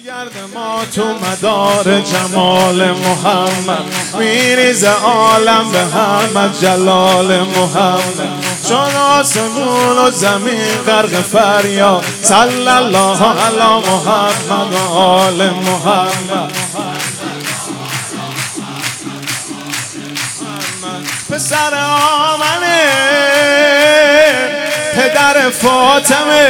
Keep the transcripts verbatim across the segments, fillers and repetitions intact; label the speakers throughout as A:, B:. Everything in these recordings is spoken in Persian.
A: گرد ما تو مدار جمال محمد، میریزه عالم به همت جلال محمد. چون آسمون و زمین غرق فریاد، صلی الله علی محمد و آل محمد. پسر آمنه پدر فاطمه،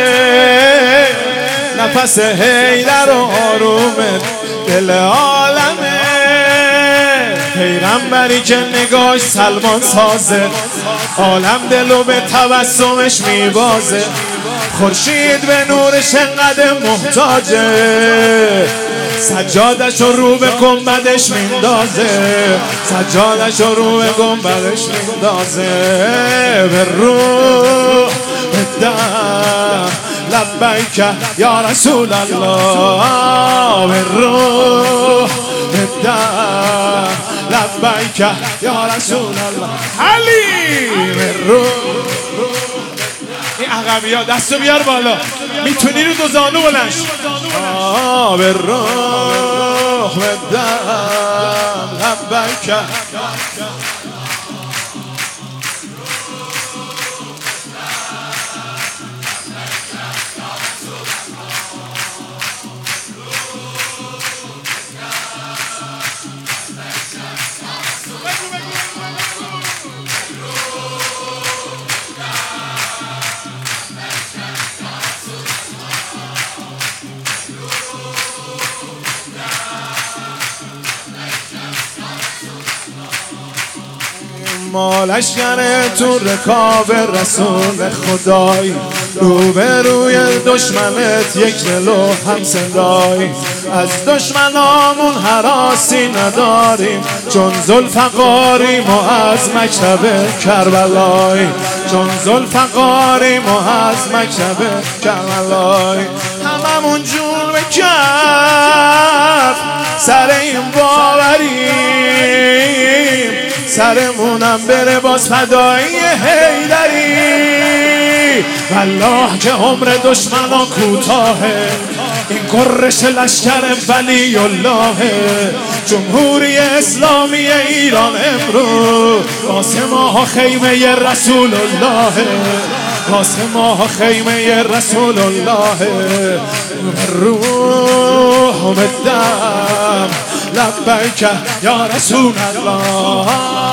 A: نفس حیدر و آروم دل عالمه. پیغمبری که نگاش سلمان سازه، عالم دلو به تبسمش میبازه. خورشید به نورش انقدر محتاجه، سجادش رو رو به گنبدش میندازه. سجادش رو رو به گنبدش میندازه. به روح به دم لبیک یا رسول الله، به روح به دم لبیک یا رسول الله. علی به روح. این عقبی ها دستو بیار بالا، میتونی رو دو زانو بلند. آه به روح به دم لبیک. مالش گره تو رکاب رسول خدای، روبروی دشمنت یک دل و هم صدای. از دشمنامون هراسی نداریم، چون ذوالفقاریم و از مکتب کربلای. چون ذوالفقاریم و از مکتب کربلای. هممون جون به کف سر این باوریم، سرمونم بره باز فدایی حیدری. والله که عمر دشمنان کوتاهه، این گرش لشکر ولی الله. جمهوری اسلامی ایران امروز واسه ما خیمه رسول الله، واسه ما خیمه رسول الله. روح به دم لبیک یا رسول الله.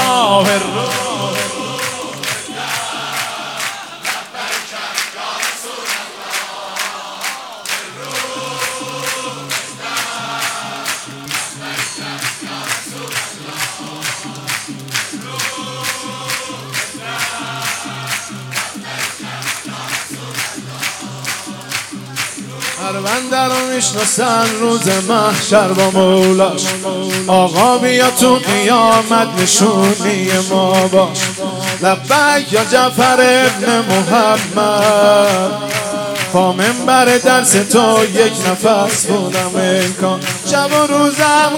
A: پرونده رو میشناسن روز محشر با مولاش. آقا بیا تو قیامت نشونی ما باش. لبیک یا جعفر ابن محمد، پا منبر درس تو یک نفس بودم امکان. شب و روزم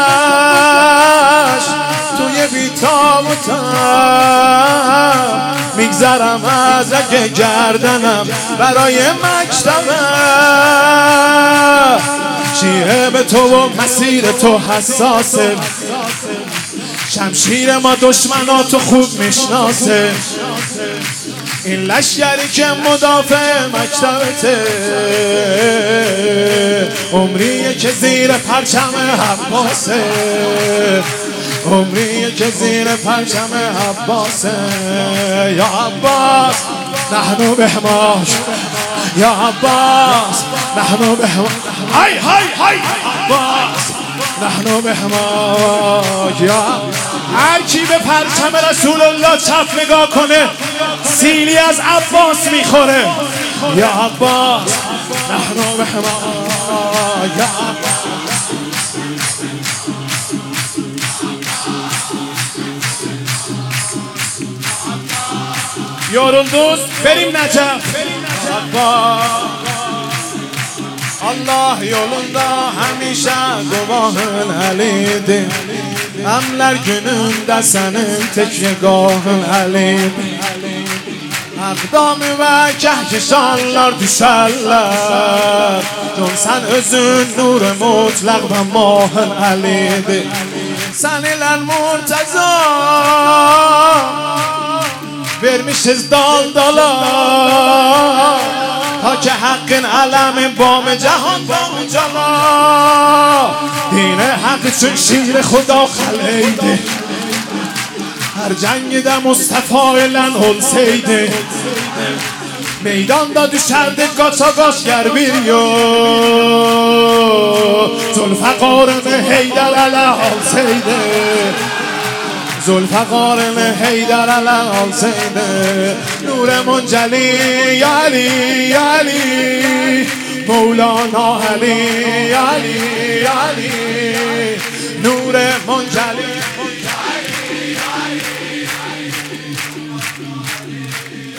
A: گذشت توی بیتاب و تب، میگذرم از رگ گردنم برای مکتبه. شیعه به تو و مسیر تو حساسه، شمشیر ما دشمناتو خوب میشناسه. این لشکری که مدافع مکتبته، عمریه که زیر پرچم عباسه. عمریه که زیر پرچم عباسه. یا عباس نحن بهماش، یا عباس نحن بهماش. های های های عباس نحن بهماش. یا هر کی به پرچم رسول الله چپ نگاه کنه سیلی از عباس میخوره. یا عباس نحن بهماش. یا یارون دوست بریم نجف. Allah yolunda hamishe guvahın Ali'dir. Emler gününde senin tek yegahın Ali'dir. Maqdamı və kəhkişanlar düşərlər Con sən özün nur-i mutlaq və mahın əlidir Sən ilə Murtəza vermişiz dal dala Ta ki haqqın ələmi bam cahan bam cala Din haqq üçün şیر خدا خلیده هر جنگdə Mustafa ilə olsaydı Meydanda düşərdi qaça qaç gər bir yol Zülfəqarını Heydər ələ alsaydı Zülfəqarını Heydər ələ alsaydı Nur-i Munzəli Ali Ali Mevlana Ali Ali Ali Nur-i Munzəli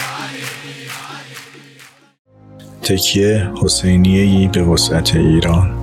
B: تکیه حسینیه‌ای به وسعت ایران